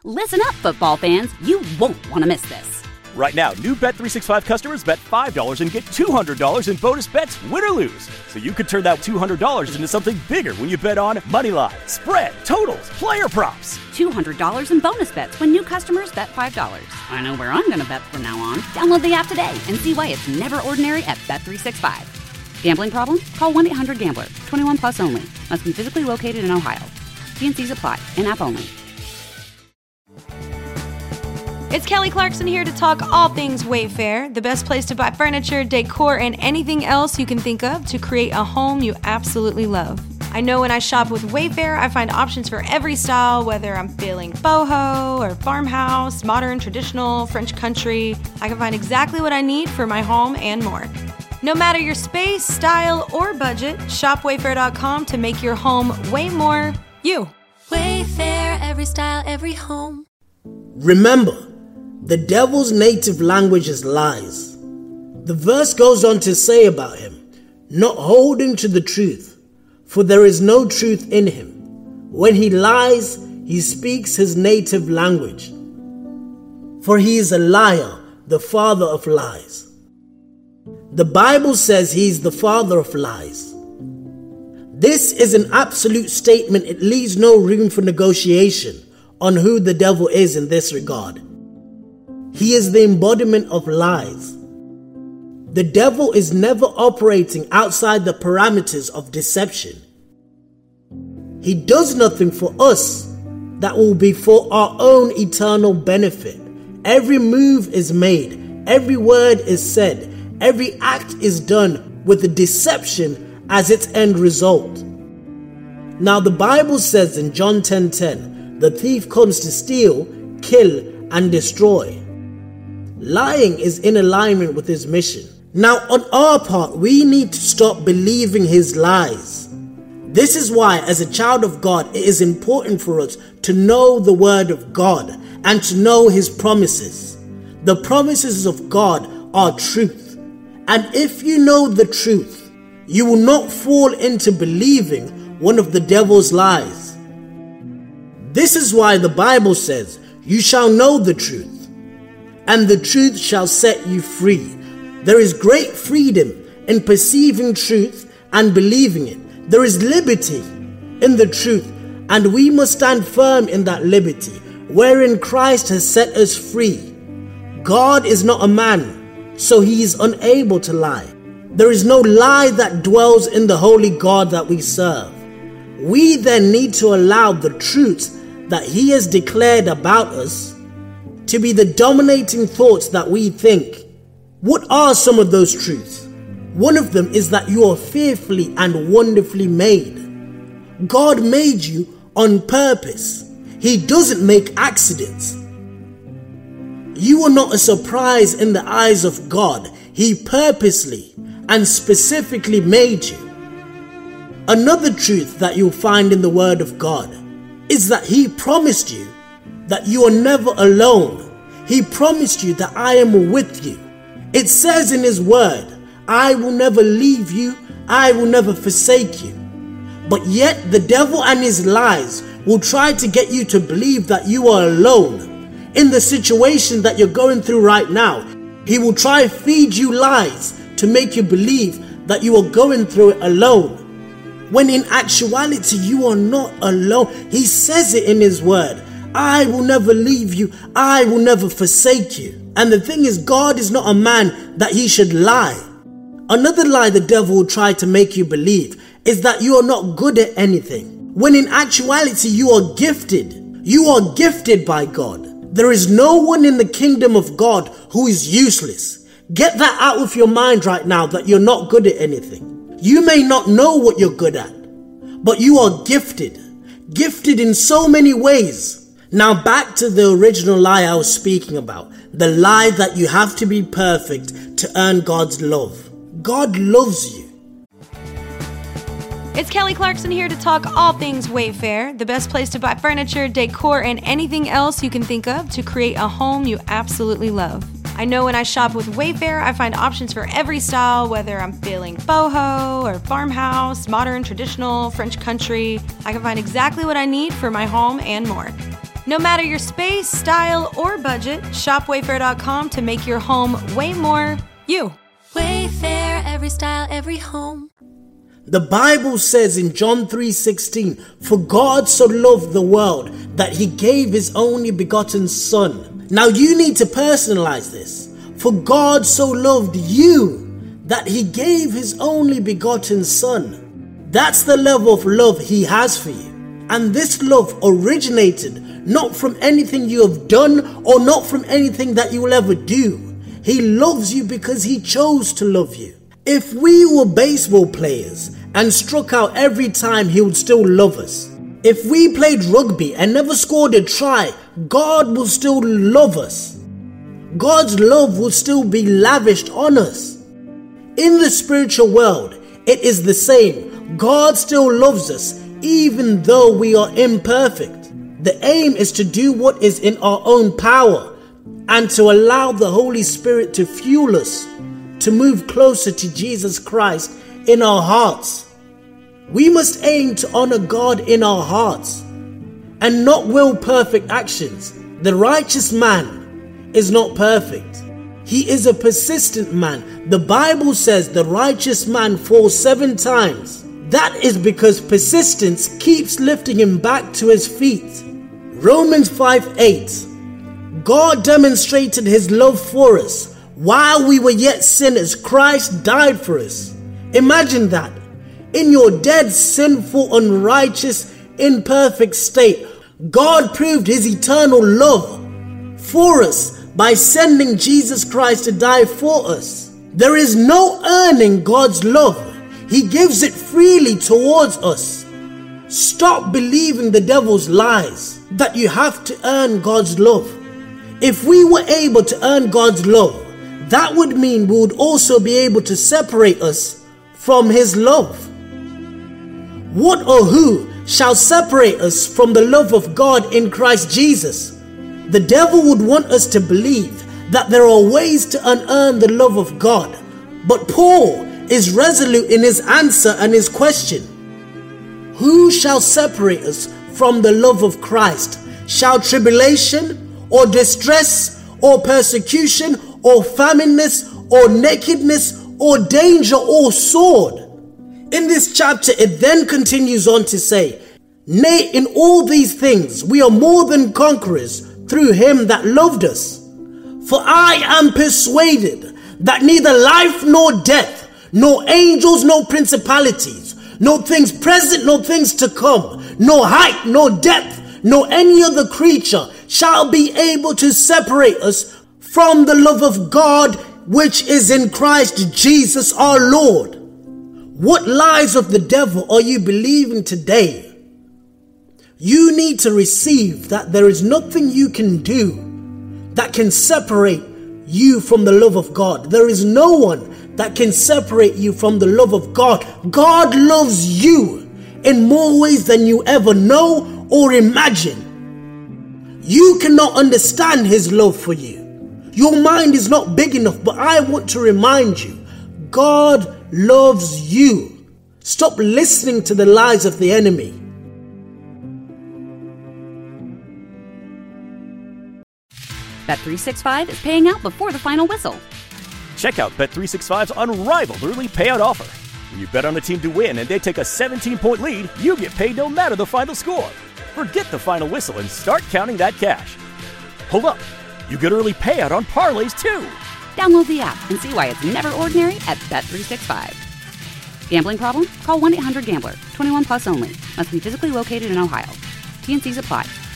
Listen up, football fans. You won't want to miss this. Right now, new Bet365 customers bet $5 and get $200 in bonus bets, win or lose. So you could turn that $200 into something bigger when you bet on moneyline, spread, totals, player props. $200 in bonus bets when new customers bet $5. I know where I'm going to bet from now on. Download the app today and see why it's never ordinary at Bet365. Gambling problem? Call 1-800-GAMBLER. 21 plus only. Must be physically located in Ohio. T&Cs apply. In-app only. It's Kelly Clarkson here to talk all things Wayfair, the best place to buy furniture, decor, and anything else you can think of to create a home you absolutely love. I know when I shop with Wayfair, I find options for every style, whether I'm feeling boho or farmhouse, modern, traditional, French country. I can find exactly what I need for my home and more. No matter your space, style, or budget, shop Wayfair.com to make your home way more you. Wayfair, every style, every home. Remember, the devil's native language is lies. The verse goes on to say about him, not holding to the truth, for there is no truth in him. When he lies, he speaks his native language. For he is a liar, the father of lies. The Bible says he is the father of lies. This is an absolute statement. It leaves no room for negotiation on who the devil is in this regard. He is the embodiment of lies. The devil is never operating outside the parameters of deception. He does nothing for us that will be for our own eternal benefit. Every move is made, every word is said, every act is done with the deception as its end result. Now the Bible says in John 10:10, the thief comes to steal, kill, and destroy. Lying is in alignment with his mission. Now on our part, we need to stop believing his lies. This is why, as a child of God, it is important for us to know the word of God and to know his promises. The promises of God are truth. And if you know the truth, you will not fall into believing one of the devil's lies. This is why the Bible says, you shall know the truth, and the truth shall set you free. There is great freedom in perceiving truth and believing it. There is liberty in the truth, and we must stand firm in that liberty, wherein Christ has set us free. God is not a man, so he is unable to lie. There is no lie that dwells in the holy God that we serve. We then need to allow the truths that he has declared about us to be the dominating thoughts that we think. What are some of those truths? One of them is that you are fearfully and wonderfully made. God made you on purpose. He doesn't make accidents. You are not a surprise in the eyes of God. He purposely and specifically made you. Another truth that you'll find in the Word of God is that he promised you that you are never alone. He promised you that I am with you. It says in his word, I will never leave you, I will never forsake you. But yet the devil and his lies will try to get you to believe that you are alone. In the situation that you're going through right now, he will try to feed you lies to make you believe that you are going through it alone. When in actuality, you are not alone. He says it in his word. I will never leave you. I will never forsake you. And the thing is, God is not a man that he should lie. Another lie the devil will try to make you believe is that you are not good at anything. When in actuality, you are gifted. You are gifted by God. There is no one in the kingdom of God who is useless. Get that out of your mind right now, that you're not good at anything. You may not know what you're good at, but you are gifted. Gifted in so many ways. Now back to the original lie I was speaking about. The lie that you have to be perfect to earn God's love. God loves you. It's Kelly Clarkson here to talk all things Wayfair, the best place to buy furniture, decor, and anything else you can think of to create a home you absolutely love. I know when I shop with Wayfair, I find options for every style, whether I'm feeling boho or farmhouse, modern, traditional, French country. I can find exactly what I need for my home and more. No matter your space, style, or budget, shop Wayfair.com to make your home way more you. Wayfair, every style, every home. The Bible says in John 3:16, "For God so loved the world that he gave his only begotten Son." Now you need to personalize this. For God so loved you that he gave his only begotten Son. That's the level of love he has for you. And this love originated not from anything you have done or not from anything that you will ever do. He loves you because he chose to love you. If we were baseball players and struck out every time, he would still love us. If we played rugby and never scored a try, God will still love us. God's love will still be lavished on us. In the spiritual world, it is the same. God still loves us even though we are imperfect. The aim is to do what is in our own power and to allow the Holy Spirit to fuel us to move closer to Jesus Christ in our hearts. We must aim to honor God in our hearts and not will perfect actions. The righteous man is not perfect. He is a persistent man. The Bible says the righteous man falls 7 times. That is because persistence keeps lifting him back to his feet. Romans 5:8. God demonstrated his love for us. While we were yet sinners, Christ died for us. Imagine that. In your dead, sinful, unrighteous, imperfect state, God proved his eternal love for us by sending Jesus Christ to die for us. There is no earning God's love. He gives it freely towards us. Stop believing the devil's lies that you have to earn God's love. If we were able to earn God's love, that would mean we would also be able to separate us from his love. What or who shall separate us from the love of God in Christ Jesus? The devil would want us to believe that there are ways to unearn the love of God. But Paul is resolute in his answer and his question. Who shall separate us from the love of Christ? Shall tribulation or distress or persecution or famine or nakedness or danger or sword? In this chapter it then continues on to say, "Nay, in all these things we are more than conquerors through him that loved us. For I am persuaded that neither life nor death, nor angels, nor principalities, nor things present, nor things to come, nor height, nor depth, nor any other creature shall be able to separate us from the love of God which is in Christ Jesus our Lord." What lies of the devil are you believing today? You need to receive that there is nothing you can do that can separate you from the love of God. There is no one that can separate you from the love of God. God loves you in more ways than you ever know or imagine. You cannot understand his love for you. Your mind is not big enough, but I want to remind you, God loves you. Stop listening to the lies of the enemy. Bet365 is paying out before the final whistle. Check out Bet365's unrivaled early payout offer. When you bet on a team to win and they take a 17-point lead, you get paid no matter the final score. Forget the final whistle and start counting that cash. Hold up, you get early payout on parlays too. Download the app and see why it's never ordinary at Bet365. Gambling problem? Call 1-800-GAMBLER. 21 plus only. Must be physically located in Ohio. T&Cs apply.